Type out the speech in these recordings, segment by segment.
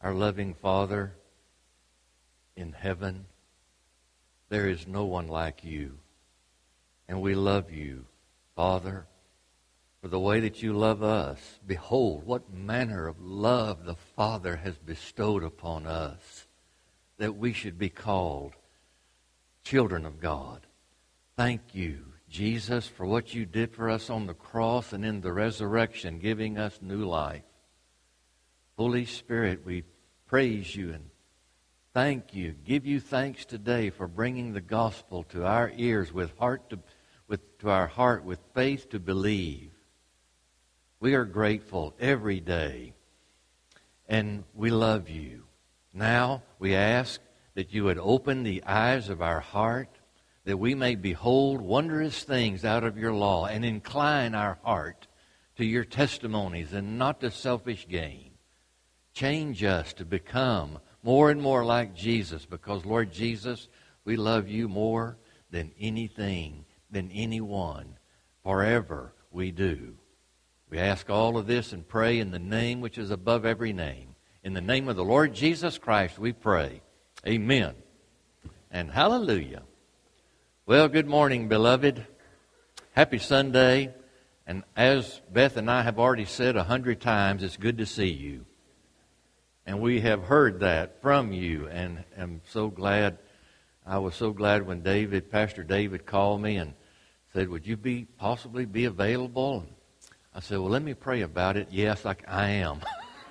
our loving Father in heaven, there is no one like you. And we love you, Father, for the way that you love us. Behold, what manner of love the Father has bestowed upon us, that we should be called children of God. Thank you, Jesus, for what you did for us on the cross and in the resurrection, giving us new life. Holy Spirit, we praise you and thank you. Give you thanks today for bringing the gospel to our ears to our heart with faith to believe. We are grateful every day, and we love you. Now we ask that you would open the eyes of our heart, that we may behold wondrous things out of your law and incline our heart to your testimonies and not to selfish gain. Change us to become more and more like Jesus, because, Lord Jesus, we love you more than anything, than anyone. Forever we do. We ask all of this and pray in the name which is above every name. In the name of the Lord Jesus Christ we pray. Amen. And hallelujah. Well, good morning, beloved. Happy Sunday. And as Beth and I have already said 100 times, it's good to see you. And we have heard that from you, and I'm so glad. I was so glad when Pastor David called me and said, would you possibly be available? And I said, well, let me pray about it. Yes, I am.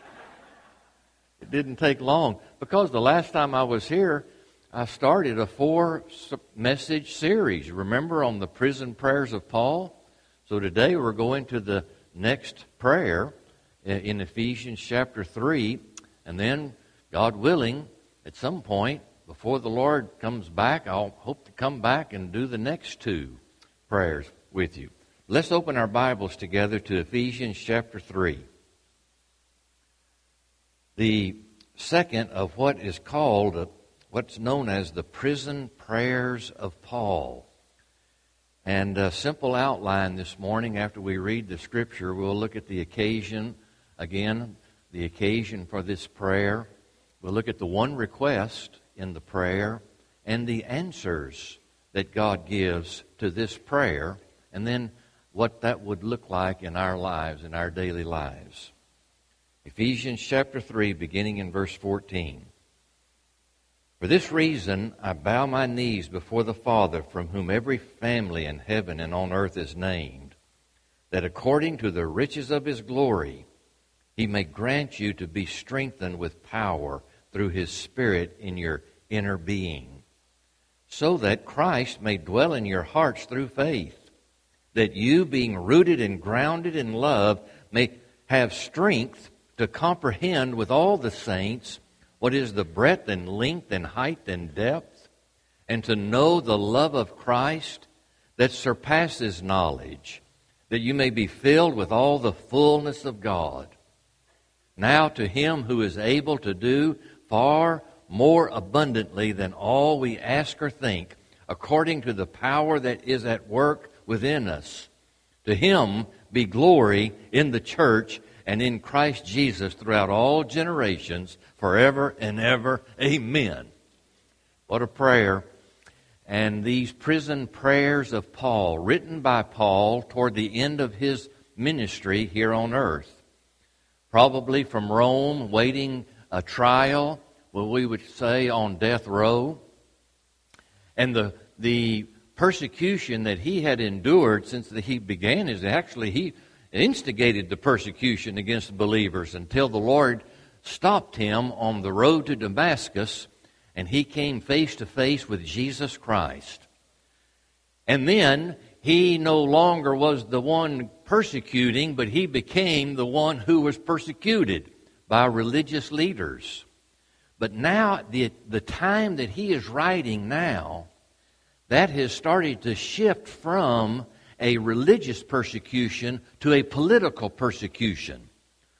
It didn't take long, because the last time I was here, I started a 4-message series, remember, on the prison prayers of Paul? So today we're going to the next prayer in Ephesians chapter 3. And then, God willing, at some point, before the Lord comes back, I'll hope to come back and do the next 2 prayers with you. Let's open our Bibles together to Ephesians chapter 3. The second of what is called, what's known as the prison prayers of Paul. And a simple outline this morning after we read the Scripture, we'll look at the occasion again. The occasion for this prayer. We'll look at the one request in the prayer and the answers that God gives to this prayer, and then what that would look like in our lives, in our daily lives. Ephesians chapter 3, beginning in verse 14. For this reason I bow my knees before the Father, from whom every family in heaven and on earth is named, that according to the riches of His glory He may grant you to be strengthened with power through His Spirit in your inner being, so that Christ may dwell in your hearts through faith, that you, being rooted and grounded in love, may have strength to comprehend with all the saints what is the breadth and length and height and depth, and to know the love of Christ that surpasses knowledge, that you may be filled with all the fullness of God. Now to Him who is able to do far more abundantly than all we ask or think, according to the power that is at work within us, to Him be glory in the church and in Christ Jesus throughout all generations, forever and ever. Amen. What a prayer. And these prison prayers of Paul, written by Paul toward the end of his ministry here on earth. Probably from Rome, waiting a trial, what we would say on death row. And the persecution that he had endured since he began is actually he instigated the persecution against believers until the Lord stopped him on the road to Damascus, and he came face to face with Jesus Christ. And then he no longer was the one persecuting, but he became the one who was persecuted by religious leaders. But now, the time that he is writing now, that has started to shift from a religious persecution to a political persecution.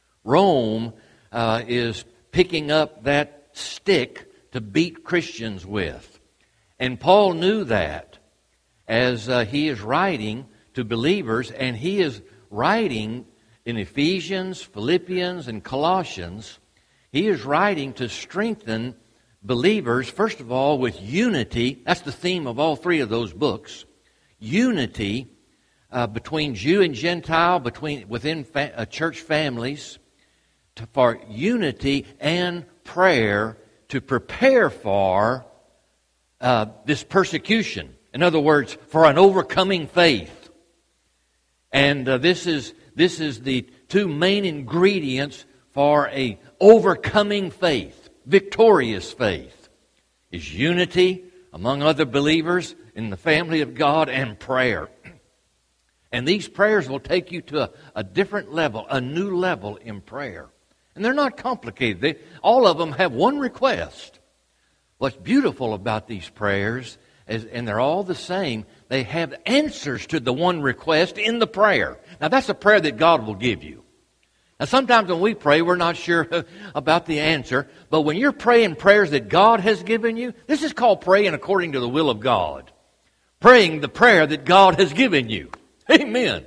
Rome is picking up that stick to beat Christians with. And Paul knew that as he is writing to believers, and he is writing in Ephesians, Philippians, and Colossians. He is writing to strengthen believers, first of all, with unity. That's the theme of all three of those books. Unity between Jew and Gentile, within church families, for unity and prayer to prepare for this persecution. In other words, for an overcoming faith. And this is the two main ingredients for a overcoming faith, victorious faith, is unity among other believers in the family of God and prayer. And these prayers will take you to a different level, a new level in prayer. And they're not complicated. All of them have one request. What's beautiful about these prayers, and they're all the same, they have answers to the one request in the prayer. Now that's a prayer that God will give you. Now sometimes when we pray, we're not sure about the answer. But when you're praying prayers that God has given you, this is called praying according to the will of God. Praying the prayer that God has given you. Amen.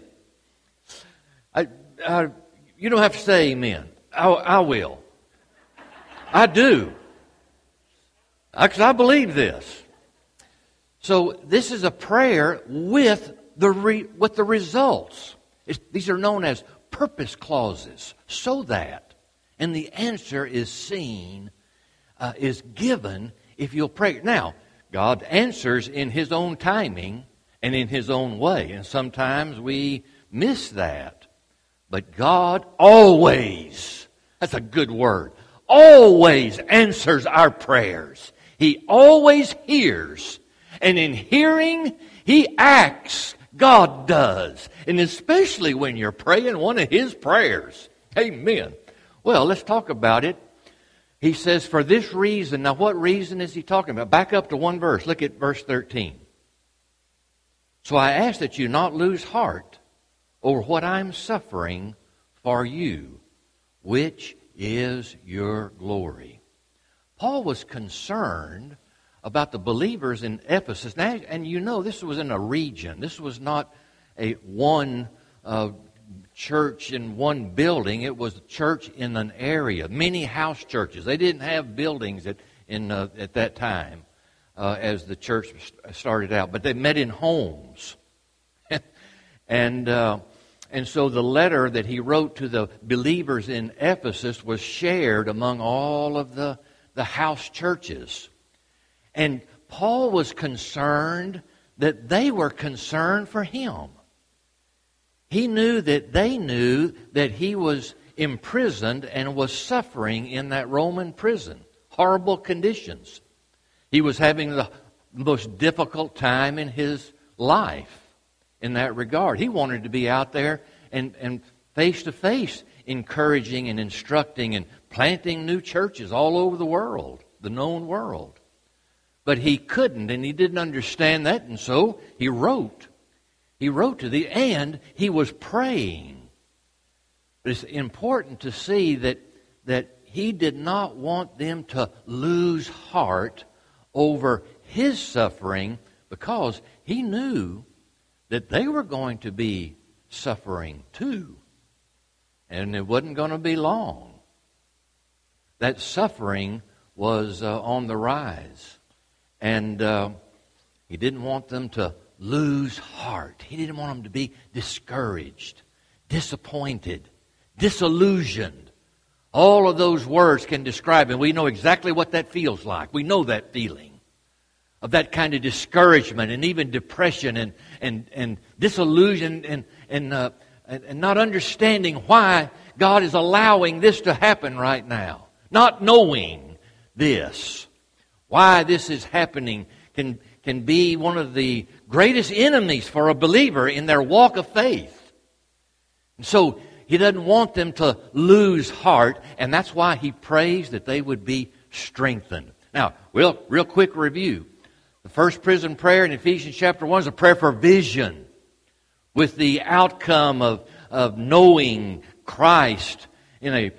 You don't have to say amen. I will. I do. Because I believe this. So this is a prayer with the results. These are known as purpose clauses. So that, and the answer is seen, is given if you'll pray. Now, God answers in His own timing and in His own way. And sometimes we miss that. But God always, that's a good word, always answers our prayers. He always hears. And in hearing, He acts. God does. And especially when you're praying one of His prayers. Amen. Well, let's talk about it. He says, for this reason. Now, what reason is He talking about? Back up to one verse. Look at verse 13. So I ask that you not lose heart over what I'm suffering for you, which is your glory. Paul was concerned about the believers in Ephesus. Now, and you know, this was in a region. This was not a one church in one building. It was a church in an area. Many house churches. They didn't have buildings at that time as the church started out, but they met in homes. And so the letter that he wrote to the believers in Ephesus was shared among all of the house churches. And Paul was concerned that they were concerned for him. He knew that they knew that he was imprisoned and was suffering in that Roman prison. Horrible conditions. He was having the most difficult time in his life in that regard. He wanted to be out there and face to face encouraging and instructing and planting new churches all over the world, the known world. But he couldn't, and he didn't understand that, and so he wrote. He wrote to the end. He was praying. But it's important to see that he did not want them to lose heart over his suffering, because he knew that they were going to be suffering too. And it wasn't going to be long. That suffering was on the rise. And he didn't want them to lose heart. He didn't want them to be discouraged, disappointed, disillusioned. All of those words can describe it. We know exactly what that feels like. We know that feeling of that kind of discouragement and even depression and disillusion and not understanding why God is allowing this to happen right now. Not knowing this. Why this is happening can be one of the greatest enemies for a believer in their walk of faith. And so he doesn't want them to lose heart, and that's why he prays that they would be strengthened. Now, real quick review. The first prison prayer in Ephesians chapter 1 is a prayer for vision, with the outcome of knowing Christ in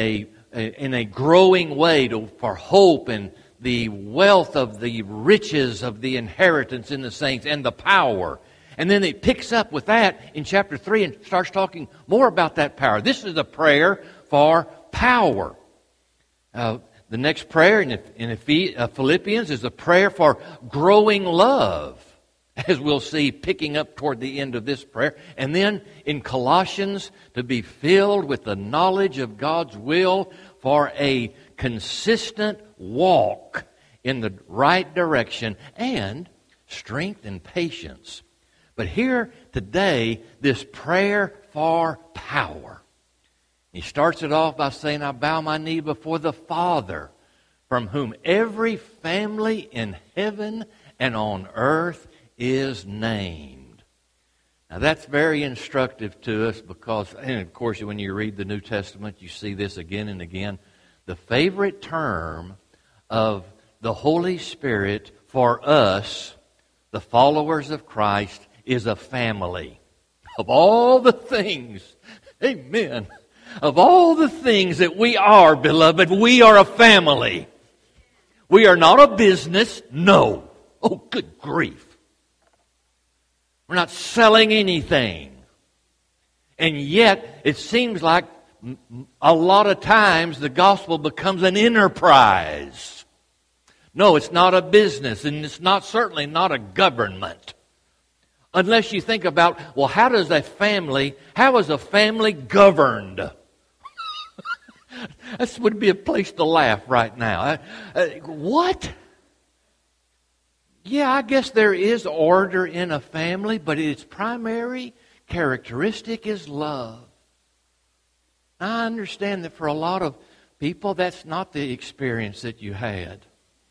a growing way for hope and the wealth of the riches of the inheritance in the saints and the power. And then it picks up with that in chapter 3 and starts talking more about that power. This is a prayer for power. The next prayer in Philippians is a prayer for growing love, as we'll see picking up toward the end of this prayer. And then in Colossians, to be filled with the knowledge of God's will for a consistent walk in the right direction, and strength and patience. But here today, this prayer for power. He starts it off by saying, I bow my knee before the Father, from whom every family in heaven and on earth is named. Now that's very instructive to us because, and of course when you read the New Testament, you see this again and again. The favorite term of the Holy Spirit for us, the followers of Christ, is a family. Of all the things, amen, of all the things that we are, beloved, we are a family. We are not a business, no. Oh, good grief. We're not selling anything. And yet, it seems like a lot of times the gospel becomes an enterprise. No, it's not a business, and it's certainly not a government. Unless you think about, well, how is a family governed? This would be a place to laugh right now. What? Yeah, I guess there is order in a family, but its primary characteristic is love. I understand that for a lot of people, that's not the experience that you had.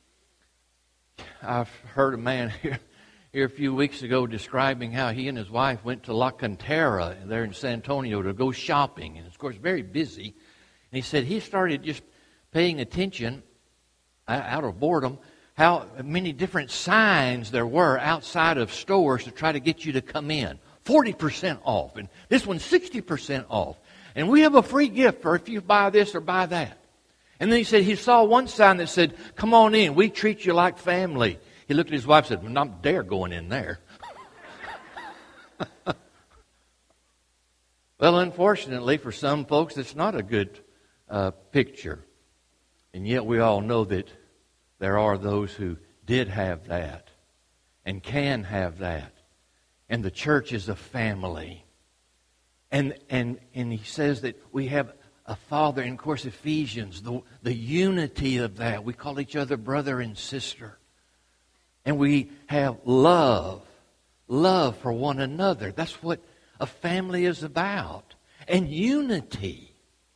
I've heard a man here a few weeks ago describing how he and his wife went to La Cantera there in San Antonio to go shopping. And, of course, very busy. And he said he started just paying attention out of boredom how many different signs there were outside of stores to try to get you to come in. 40% off. And this one's 60% off. And we have a free gift for if you buy this or buy that. And then he said he saw one sign that said, come on in, we treat you like family. He looked at his wife and said, well, I'm dare going in there. Well, unfortunately, for some folks, it's not a good picture. And yet we all know that there are those who did have that and can have that. And the church is a family. And he says that we have a Father, and of course Ephesians, the unity of that. We call each other brother and sister. And we have love for one another. That's what a family is about. And unity.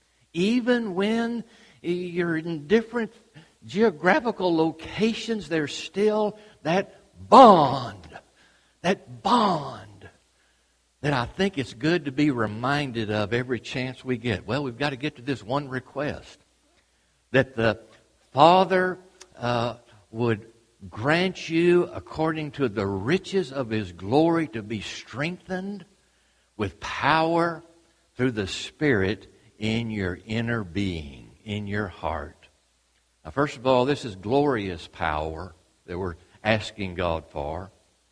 Even when you're in different geographical locations, there's still that bond. That bond that I think it's good to be reminded of every chance we get. Well, we've got to get to this one request. That the Father would grant you, according to the riches of His glory, to be strengthened with power through the Spirit in your inner being, in your heart. Now, first of all, this is glorious power that we're asking God for.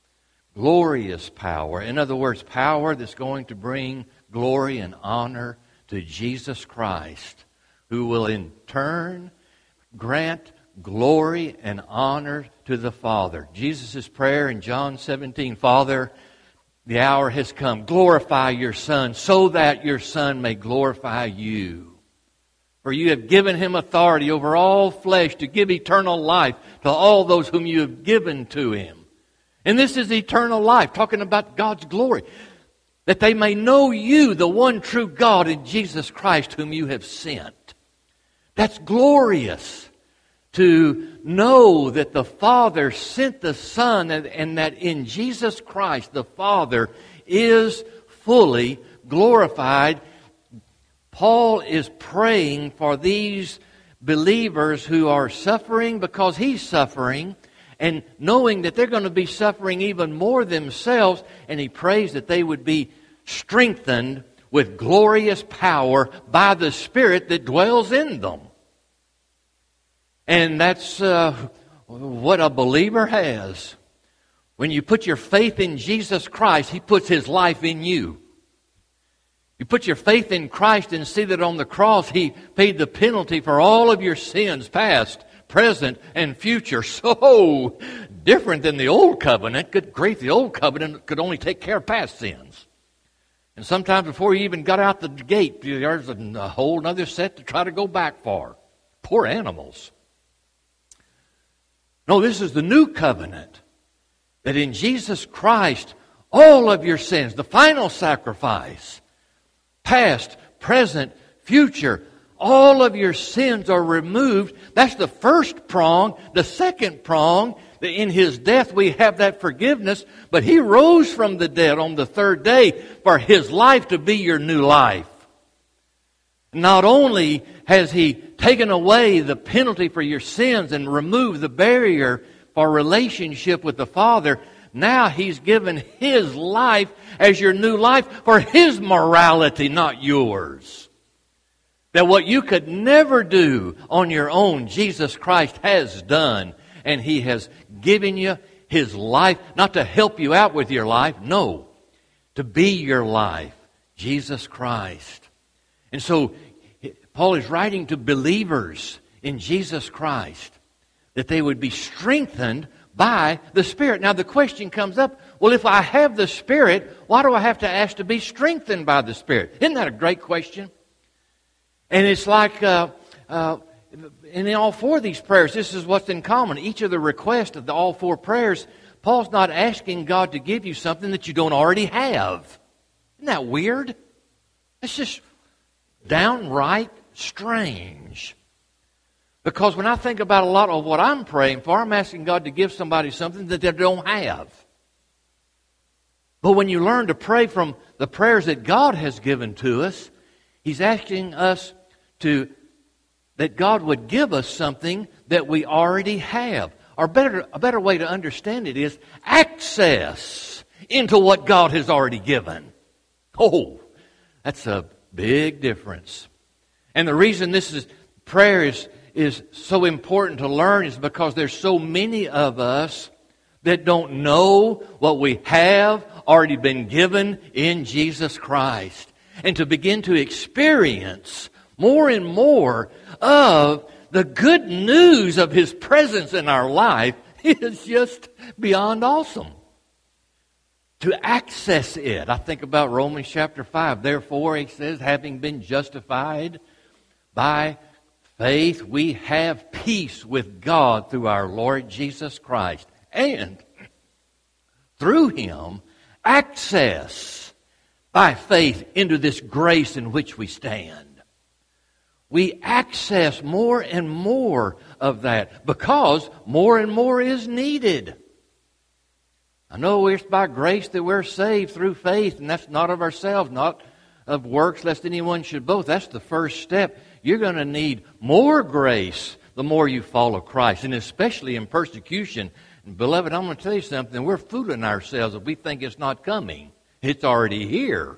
Glorious power. In other words, power that's going to bring glory and honor to Jesus Christ, who will in turn grant glory and honor to the Father. Jesus' prayer in John 17, Father, the hour has come. Glorify your Son so that your Son may glorify you. For you have given Him authority over all flesh to give eternal life to all those whom you have given to Him. And this is eternal life, talking about God's glory. That they may know you, the one true God, in Jesus Christ, whom you have sent. That's glorious. To know that the Father sent the Son and that in Jesus Christ the Father is fully glorified. Paul is praying for these believers who are suffering because he's suffering, and knowing that they're going to be suffering even more themselves, and he prays that they would be strengthened with glorious power by the Spirit that dwells in them. And that's what a believer has. When you put your faith in Jesus Christ, He puts His life in you. You put your faith in Christ and see that on the cross He paid the penalty for all of your sins, past, present, and future. So different than the old covenant. Good grief, the old covenant could only take care of past sins. And sometimes before you even got out the gate, there's a whole other set to try to go back for. Poor animals. No, this is the new covenant. That in Jesus Christ, all of your sins, the final sacrifice, past, present, future, all of your sins are removed. That's the first prong. The second prong, that in His death we have that forgiveness, but He rose from the dead on the third day for His life to be your new life. Not only has He taken away the penalty for your sins and removed the barrier for relationship with the Father, now He's given His life as your new life for His morality, not yours. That what you could never do on your own, Jesus Christ has done. And He has given you His life, not to help you out with your life, no, to be your life, Jesus Christ. And so Paul is writing to believers in Jesus Christ that they would be strengthened by the Spirit. Now the question comes up, well, if I have the Spirit, why do I have to ask to be strengthened by the Spirit? Isn't that a great question? And it's like in all four of these prayers, this is what's in common. Each of the requests of all four prayers, Paul's not asking God to give you something that you don't already have. Isn't that weird? It's just downright strange. Because when I think about a lot of what I'm praying for, I'm asking God to give somebody something that they don't have. But when you learn to pray from the prayers that God has given to us, He's asking us that God would give us something that we already have. Or a better way to understand it is access into what God has already given. Oh, that's a big difference. And the reason prayer is so important to learn is because there's so many of us that don't know what we have already been given in Jesus Christ. And to begin to experience more and more of the good news of His presence in our life is just beyond awesome. To access it, I think about Romans chapter 5. Therefore, it says, having been justified by faith, we have peace with God through our Lord Jesus Christ. And through Him, access by faith into this grace in which we stand. We access more and more of that because more and more is needed. I know it's by grace that we're saved through faith, and that's not of ourselves, not of works, lest anyone should boast. That's the first step. You're going to need more grace the more you follow Christ, and especially in persecution. And beloved, I'm going to tell you something. We're fooling ourselves if we think it's not coming. It's already here.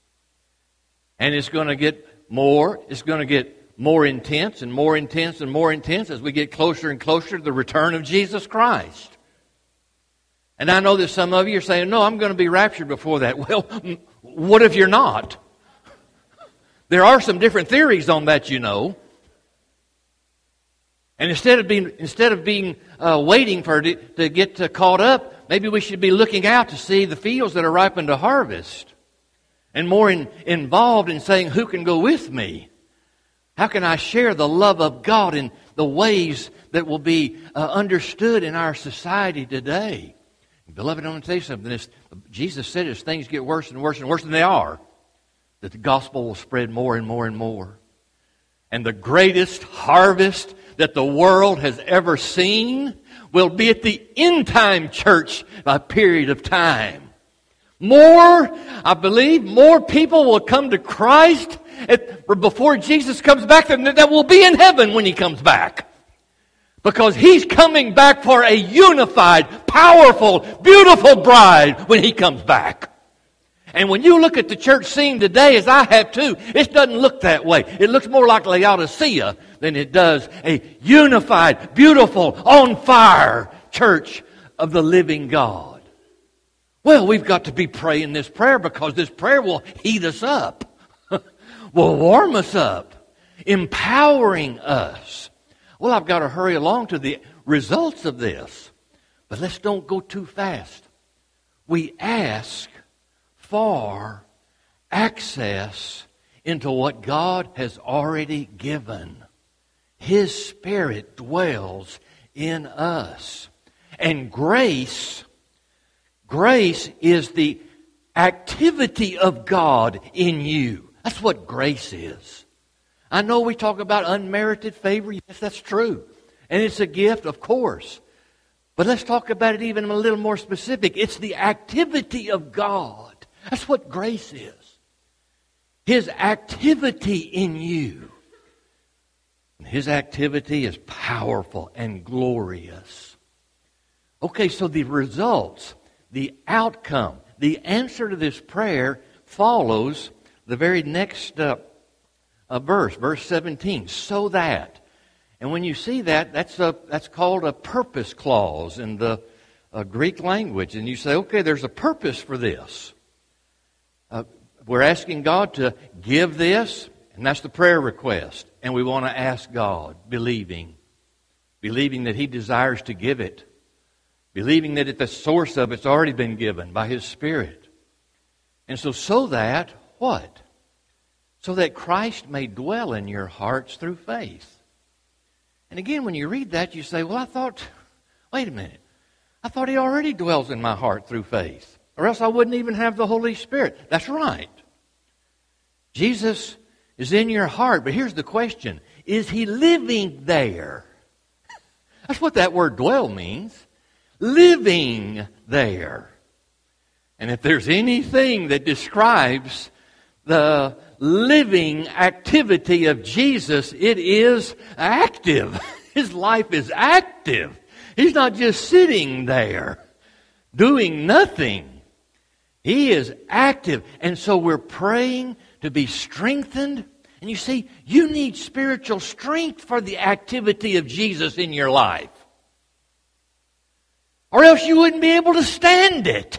And it's going to get more. It's going to get more intense and more intense and more intense as we get closer and closer to the return of Jesus Christ. And I know that some of you are saying, no, I'm going to be raptured before that. Well, what if you're not? There are some different theories on that, you know. And instead of being waiting for it to get caught up, maybe we should be looking out to see the fields that are ripened to harvest. And more involved in saying, who can go with me? How can I share the love of God in the ways that will be understood in our society today? Beloved, I want to tell you something. Jesus said as things get worse and worse and worse than they are, that the gospel will spread more and more and more. And the greatest harvest that the world has ever seen will be at the end time church by a period of time. I believe more people will come to Christ before Jesus comes back than that will be in heaven when He comes back. Because He's coming back for a unified, powerful, beautiful bride when He comes back. And when you look at the church scene today, as I have too, it doesn't look that way. It looks more like Laodicea than it does a unified, beautiful, on fire church of the living God. Well, we've got to be praying this prayer because this prayer will heat us up. will warm us up, empowering us. Well, I've got to hurry along to the results of this. But let's don't go too fast. We ask for access into what God has already given. His Spirit dwells in us. And grace is the activity of God in you. That's what grace is. I know we talk about unmerited favor. Yes, that's true. And it's a gift, of course. But let's talk about it even a little more specific. It's the activity of God. That's what grace is. His activity in you. His activity is powerful and glorious. Okay, so the results, the outcome, the answer to this prayer follows the very next verse, verse 17. So that. And when you see that, that's called a purpose clause in the Greek language. And you say, okay, there's a purpose for this. We're asking God to give this, and that's the prayer request. And we want to ask God, believing that He desires to give it. Believing that at the source of it's already been given by His Spirit. And so that, what? So that Christ may dwell in your hearts through faith. And again, when you read that, you say, well, wait a minute. I thought He already dwells in my heart through faith. Or else I wouldn't even have the Holy Spirit. That's right. Jesus is in your heart. But here's the question. Is He living there? That's what that word dwell means. Living there. And if there's anything that describes the living activity of Jesus, it is active. His life is active. He's not just sitting there doing nothing. He is active. And so we're praying to be strengthened. And you see, you need spiritual strength for the activity of Jesus in your life. Or else you wouldn't be able to stand it.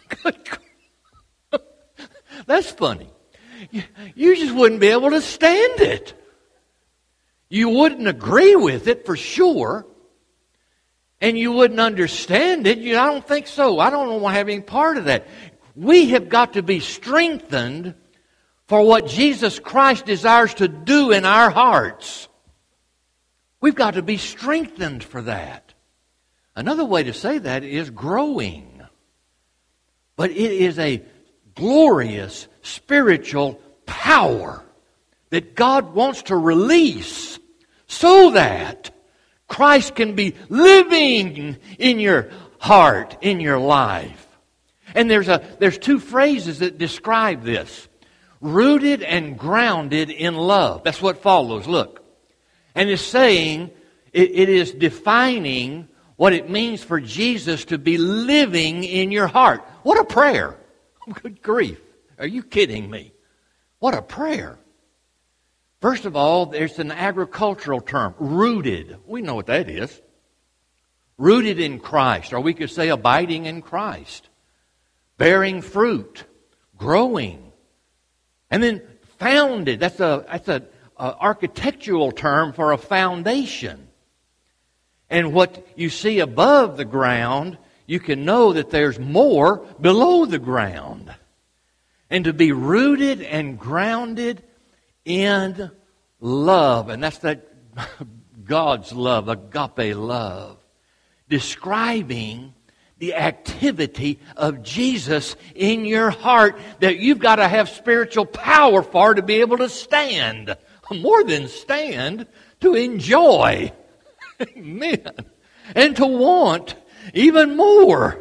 That's funny. You just wouldn't be able to stand it. You wouldn't agree with it for sure. And you wouldn't understand it. I don't think so. I don't want to have any part of that. We have got to be strengthened for what Jesus Christ desires to do in our hearts. We've got to be strengthened for that. Another way to say that is growing. But it is a glorious spiritual power that God wants to release so that Christ can be living in your heart, in your life. And there's two phrases that describe this. Rooted and grounded in love. That's what follows. Look. And it's saying, it is defining what it means for Jesus to be living in your heart. What a prayer. Good grief. Are you kidding me? What a prayer. First of all, there's an agricultural term, rooted. We know what that is. Rooted in Christ, or we could say abiding in Christ. Bearing fruit, growing. And then founded, that's a architectural term for a foundation. And what you see above the ground, you can know that there's more below the ground. And to be rooted and grounded in love. And that's that God's love, agape love. Describing the activity of Jesus in your heart that you've got to have spiritual power for to be able to stand. More than stand, to enjoy. Amen. And to want even more.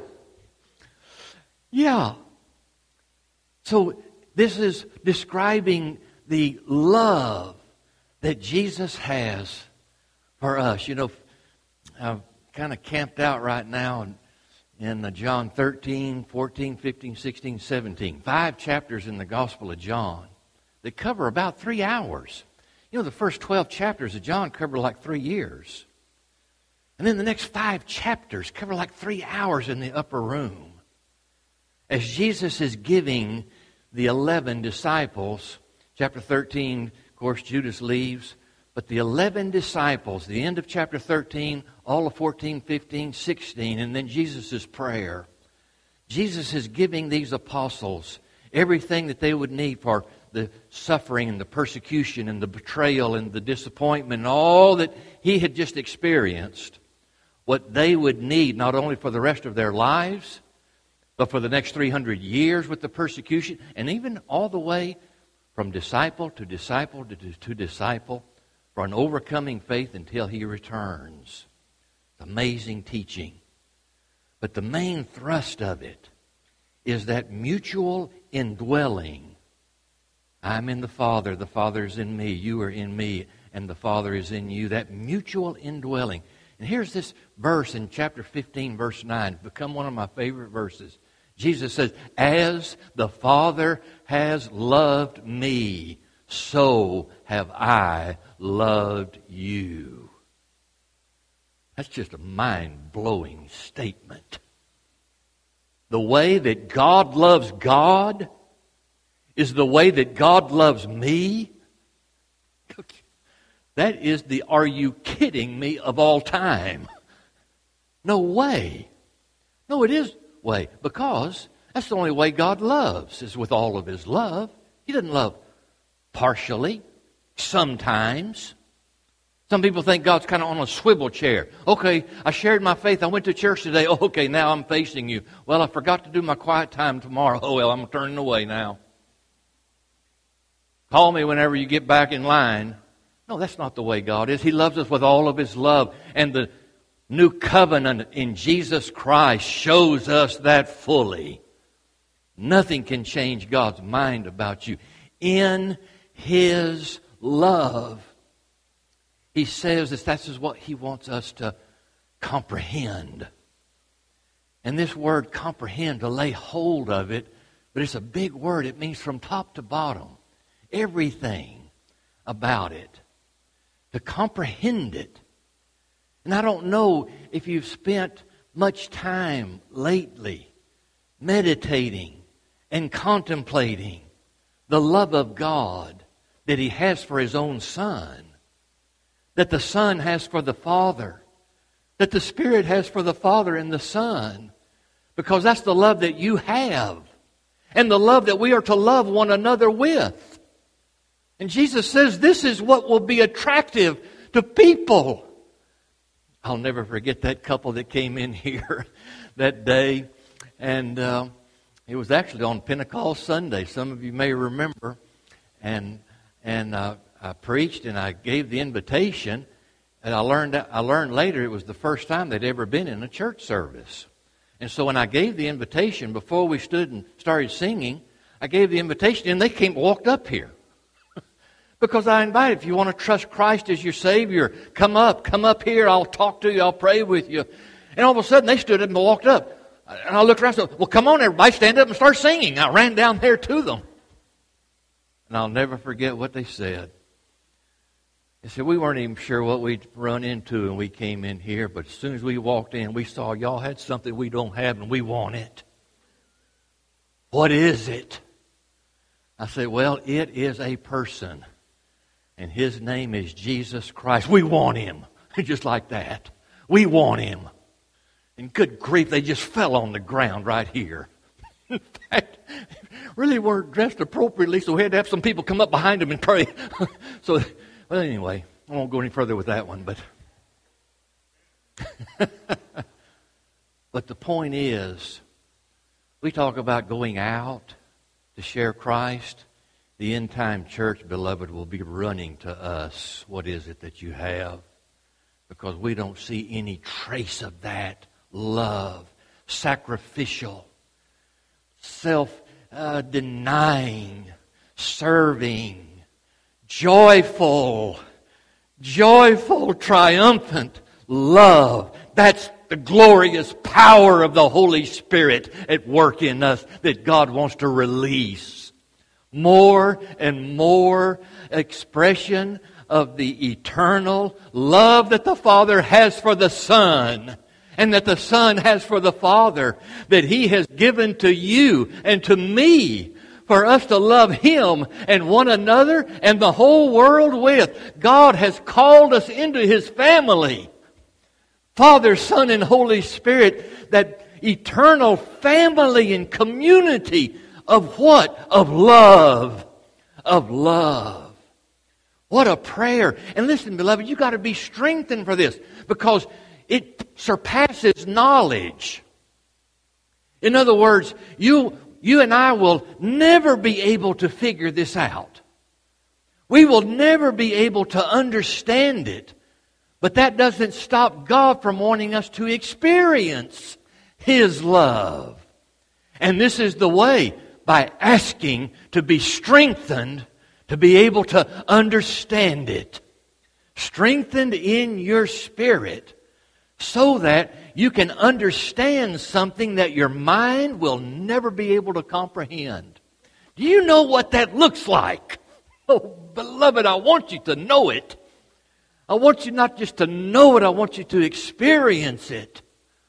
Yeah. So this is describing the love that Jesus has for us. You know, I've kind of camped out right now in John 13, 14, 15, 16, 17. 5 chapters in the Gospel of John that cover about 3 hours. You know, the first 12 chapters of John cover like 3 years. And then the next 5 chapters cover like 3 hours in the upper room. As Jesus is giving the 11 disciples Chapter 13, of course, Judas leaves. But the 11 disciples, the end of chapter 13, all of 14, 15, 16, and then Jesus' prayer. Jesus is giving these apostles everything that they would need for the suffering and the persecution and the betrayal and the disappointment and all that He had just experienced. What they would need not only for the rest of their lives, but for the next 300 years with the persecution, and even all the way from disciple to disciple to disciple, for an overcoming faith until He returns. Amazing teaching. But the main thrust of it is that mutual indwelling. I'm in the Father is in me, you are in me, and the Father is in you. That mutual indwelling. And here's this verse in chapter 15, verse 9. It's become one of my favorite verses. Jesus says, as the Father has loved me, so have I loved you. That's just a mind-blowing statement. The way that God loves God is the way that God loves me. That is the "are you kidding me" of all time. No way. No, it is way. Because that's the only way God loves, is with all of His love. He doesn't love partially, sometimes. Some people think God's kind of on a swivel chair. Okay, I shared my faith. I went to church today. Oh, okay, now I'm facing you. Well, I forgot to do my quiet time tomorrow. Oh, well, I'm turning away now. Call me whenever you get back in line. No, that's not the way God is. He loves us with all of His love. And the new covenant in Jesus Christ shows us that fully. Nothing can change God's mind about you. In His love, He says that that's what He wants us to comprehend. And this word comprehend, to lay hold of it, but it's a big word. It means from top to bottom. Everything about it. To comprehend it. And I don't know if you've spent much time lately meditating and contemplating the love of God that He has for His own Son, that the Son has for the Father, that the Spirit has for the Father and the Son, because that's the love that you have, and the love that we are to love one another with. And Jesus says this is what will be attractive to people. I'll never forget that couple that came in here that day, and it was actually on Pentecost Sunday. Some of you may remember, and I preached and I gave the invitation, and I learned later it was the first time they'd ever been in a church service. And so when I gave the invitation, before we stood and started singing, I gave the invitation, and they walked up here. Because I invited, if you want to trust Christ as your Savior, come up here, I'll talk to you, I'll pray with you. And all of a sudden they stood up and walked up. And I looked around and said, well, come on everybody, stand up and start singing. I ran down there to them. And I'll never forget what they said. They said, we weren't even sure what we'd run into when we came in here, but as soon as we walked in, we saw y'all had something we don't have and we want it. What is it? I said, well, it is a person. And His name is Jesus Christ. We want Him. Just like that. We want Him. And good grief, they just fell on the ground right here. In fact, really weren't dressed appropriately, so we had to have some people come up behind them and pray. So, well, anyway, I won't go any further with that one. But the point is, we talk about going out to share Christ. The end-time church, beloved, will be running to us. What is it that you have? Because we don't see any trace of that love, sacrificial, self-denying, serving, joyful, triumphant love. That's the glorious power of the Holy Spirit at work in us that God wants to release. More and more expression of the eternal love that the Father has for the Son, and that the Son has for the Father, that He has given to you and to me for us to love Him and one another and the whole world with. God has called us into His family. Father, Son, and Holy Spirit, that eternal family and community of what? Of love. Of love. What a prayer. And listen, beloved, you've got to be strengthened for this because it surpasses knowledge. In other words, you and I will never be able to figure this out. We will never be able to understand it. But that doesn't stop God from wanting us to experience His love. And this is the way, by asking to be strengthened to be able to understand it. Strengthened in your spirit so that you can understand something that your mind will never be able to comprehend. Do you know what that looks like? Oh, beloved, I want you to know it. I want you not just to know it, I want you to experience it.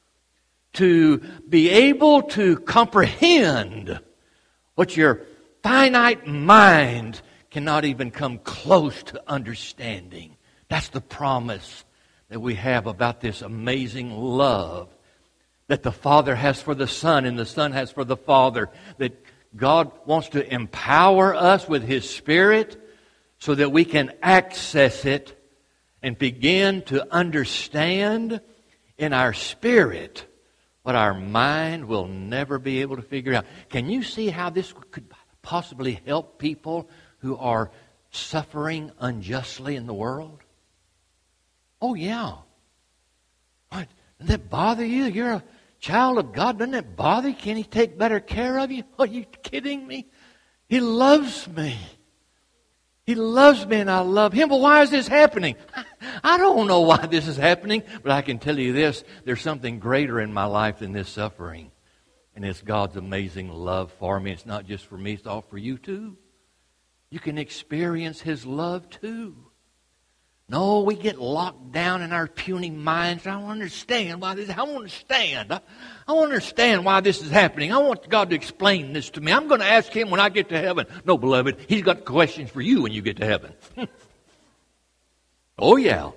To be able to comprehend what your finite mind cannot even come close to understanding. That's the promise that we have about this amazing love that the Father has for the Son and the Son has for the Father. That God wants to empower us with His Spirit so that we can access it and begin to understand in our spirit what our mind will never be able to figure out. Can you see how this could possibly help people who are suffering unjustly in the world? Oh, yeah. What? Doesn't that bother you? You're a child of God. Doesn't that bother you? Can He take better care of you? Are you kidding me? He loves me. He loves me and I love Him. But why is this happening? I don't know why this is happening, but I can tell you this. There's something greater in my life than this suffering. And it's God's amazing love for me. It's not just for me, it's all for you too. You can experience His love too. No, we get locked down in our puny minds. I don't understand why this. I want to understand. I want to understand why this is happening. I want God to explain this to me. I'm going to ask Him when I get to heaven. No, beloved, He's got questions for you when you get to heaven. Oh, yeah.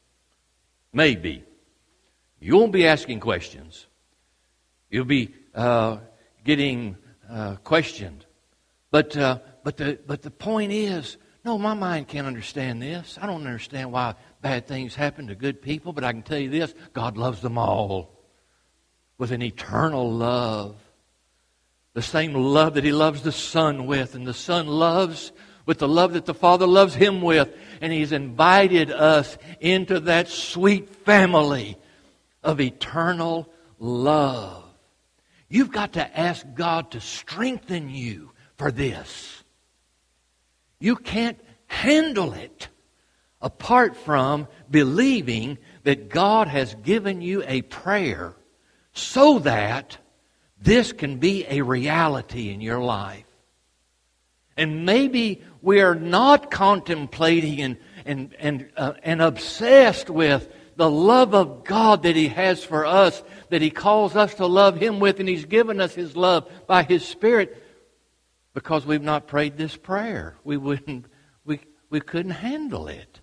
Maybe. You won't be asking questions. You'll be getting questioned. But the point is, no, my mind can't understand this. I don't understand why bad things happen to good people, but I can tell you this, God loves them all with an eternal love. The same love that He loves the Son with, and the Son loves with the love that the Father loves Him with. And He's invited us into that sweet family of eternal love. You've got to ask God to strengthen you for this. You can't handle it apart from believing that God has given you a prayer so that this can be a reality in your life. And maybe we are not contemplating and obsessed with the love of God that He has for us, that He calls us to love Him with, and He's given us His love by His Spirit. Because we've not prayed this prayer. We couldn't handle it.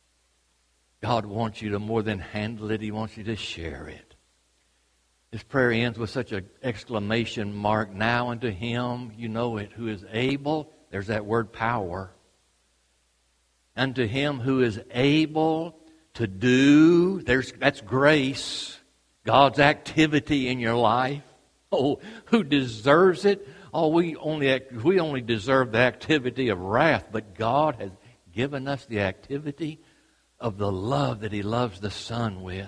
God wants you to more than handle it. He wants you to share it. This prayer ends with such an exclamation mark. Now unto Him, you know it, who is able. There's that word power. Unto Him who is able to do. That's grace. God's activity in your life. Oh, who deserves it? Oh, we only deserve the activity of wrath, but God has given us the activity of the love that He loves the Son with.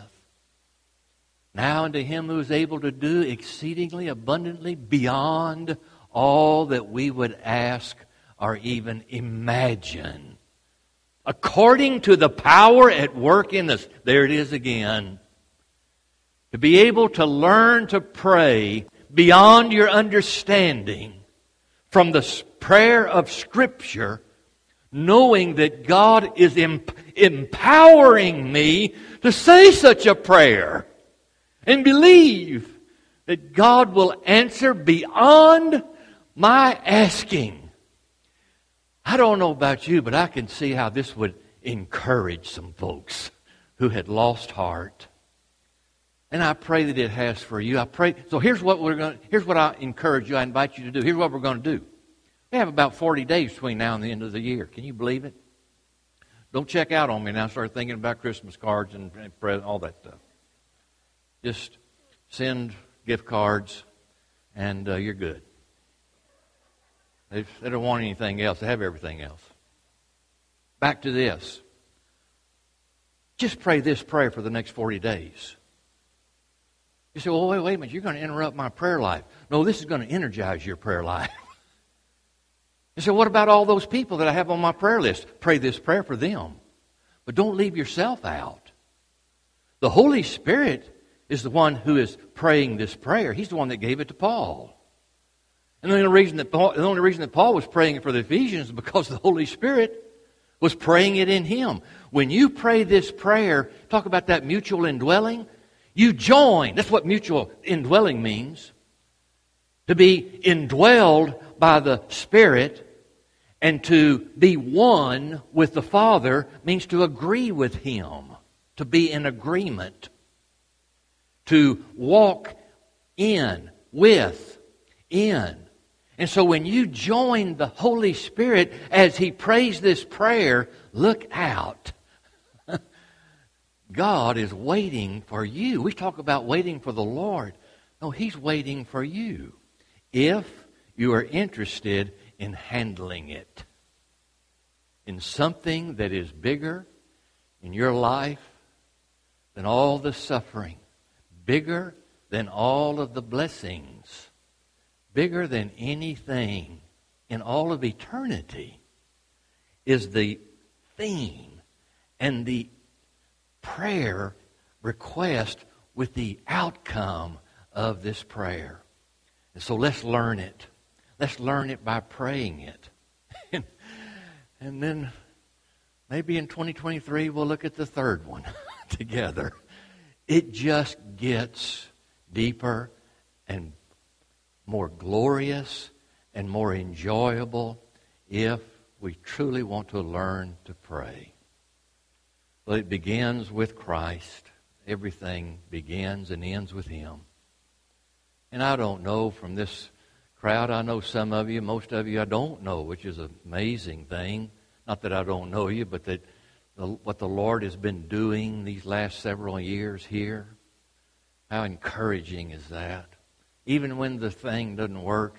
Now unto Him who is able to do exceedingly abundantly beyond all that we would ask or even imagine, according to the power at work in us. There it is again. To be able to learn to pray beyond your understanding from the prayer of Scripture, knowing that God is empowering me to say such a prayer and believe that God will answer beyond my asking. I don't know about you, but I can see how this would encourage some folks who had lost heart. And I pray that it has for you. I pray. So here's what I encourage you. I invite you to do. Here's what we're going to do. We have about 40 days between now and the end of the year. Can you believe it? Don't check out on me now. Start thinking about Christmas cards and all that stuff. Just send gift cards, and you're good. They don't want anything else. They have everything else. Back to this. Just pray this prayer for the next 40 days. You say, well, wait a minute. You're going to interrupt my prayer life. No, this is going to energize your prayer life. You say, what about all those people that I have on my prayer list? Pray this prayer for them. But don't leave yourself out. The Holy Spirit is the one who is praying this prayer. He's the one that gave it to Paul. And the only reason that Paul was praying it for the Ephesians is because the Holy Spirit was praying it in him. When you pray this prayer, talk about that mutual indwelling, you join. That's what mutual indwelling means. To be indwelled by the Spirit and to be one with the Father means to agree with Him, to be in agreement, to walk in, with, in. And so when you join the Holy Spirit as He prays this prayer, look out. God is waiting for you. We talk about waiting for the Lord. No, He's waiting for you if you are interested in handling it. In something that is bigger in your life than all the suffering, bigger than all of the blessings, bigger than anything in all of eternity, is the theme and the prayer request with the outcome of this prayer. And so let's learn it. Let's learn it by praying it. And then maybe in 2023 we'll look at the third one together. It just gets deeper and more glorious and more enjoyable if we truly want to learn to pray. Well, it begins with Christ. Everything begins and ends with Him. And I don't know from this crowd, I know some of you, most of you I don't know, which is an amazing thing. Not that I don't know you, but that what the Lord has been doing these last several years here. How encouraging is that? Even when the thing doesn't work,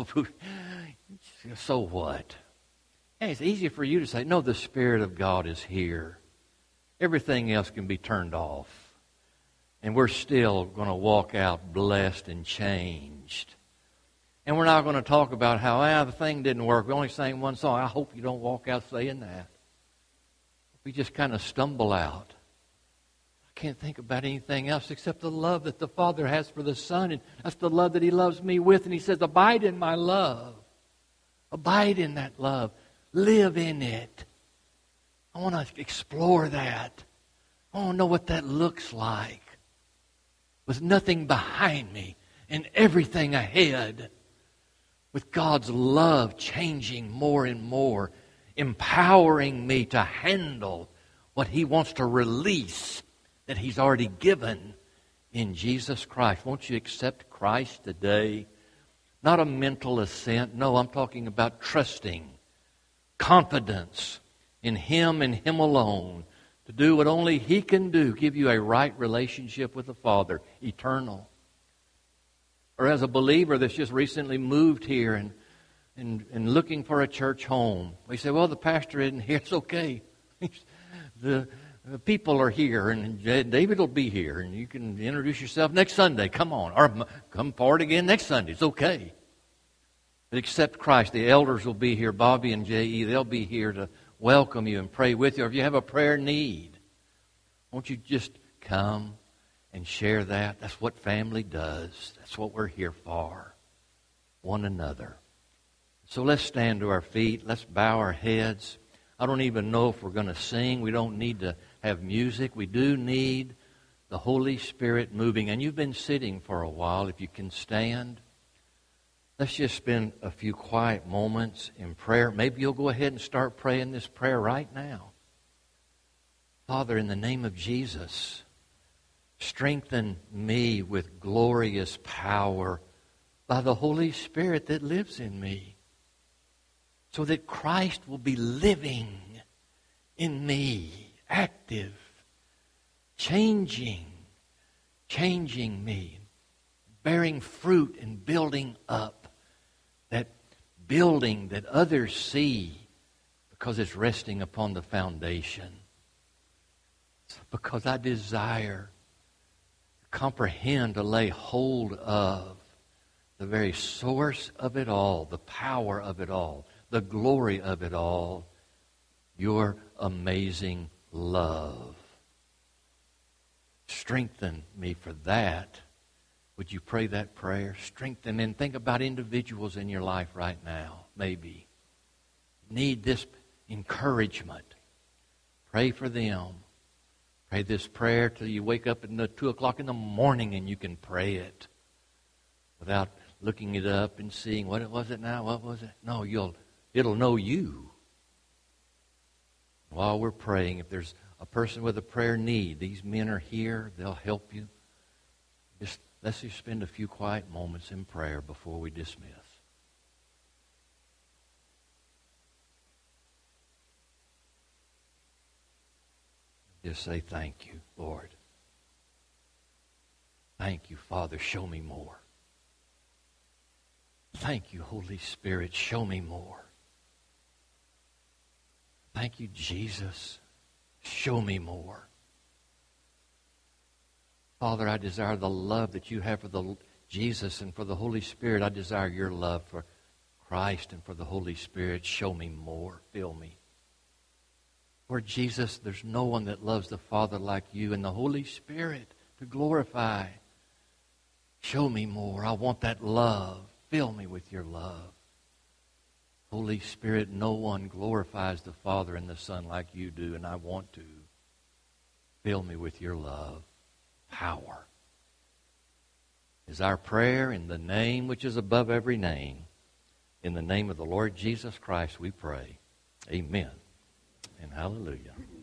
so what? And it's easy for you to say, no, the Spirit of God is here. Everything else can be turned off. And we're still going to walk out blessed and changed. And we're not going to talk about how, the thing didn't work. We only sang one song. I hope you don't walk out saying that. We just kind of stumble out. I can't think about anything else except the love that the Father has for the Son. And that's the love that He loves me with. And He says, abide in my love. Abide in that love. Live in it. I want to explore that. I want to know what that looks like. With nothing behind me and everything ahead. With God's love changing more and more. Empowering me to handle what He wants to release that He's already given in Jesus Christ. Won't you accept Christ today? Not a mental assent. No, I'm talking about trusting, confidence in Him and Him alone to do what only He can do, give you a right relationship with the Father, eternal. Or as a believer that's just recently moved here and looking for a church home. We say, well, the pastor isn't here. It's okay. The people are here, and David will be here, and you can introduce yourself next Sunday. Come on. Or come forward again next Sunday. It's okay. But accept Christ. The elders will be here. Bobby and J.E., they'll be here to welcome you and pray with you. Or if you have a prayer need, won't you just come and share that? That's what family does. That's what we're here for. One another. So let's stand to our feet. Let's bow our heads. I don't even know if we're going to sing. We don't need to have music. We do need the Holy Spirit moving. And you've been sitting for a while. If you can stand, let's just spend a few quiet moments in prayer. Maybe you'll go ahead and start praying this prayer right now. Father, in the name of Jesus, strengthen me with glorious power by the Holy Spirit that lives in me, so that Christ will be living in me, active, changing me, bearing fruit and building up, that building that others see because it's resting upon the foundation. Because I desire to comprehend, to lay hold of the very source of it all, the power of it all, the glory of it all, your amazing love. Strengthen me for that. Would you pray that prayer? Strengthen, and think about individuals in your life right now, maybe. Need this encouragement. Pray for them. Pray this prayer till you wake up at 2 o'clock in the morning and you can pray it without looking it up and seeing, what was it now? What was it? No, it'll know you. While we're praying, if there's a person with a prayer need, these men are here. They'll help you. Let's just spend a few quiet moments in prayer before we dismiss. Just say, thank you, Lord. Thank you, Father. Show me more. Thank you, Holy Spirit. Show me more. Thank you, Jesus. Show me more. Father, I desire the love that you have for Jesus and for the Holy Spirit. I desire your love for Christ and for the Holy Spirit. Show me more. Fill me. Lord Jesus, there's no one that loves the Father like you and the Holy Spirit to glorify. Show me more. I want that love. Fill me with your love. Holy Spirit, no one glorifies the Father and the Son like you do, and I want to. Fill me with your love. Power is our prayer in the name which is above every name. In the name of the Lord Jesus Christ we pray. Amen and hallelujah.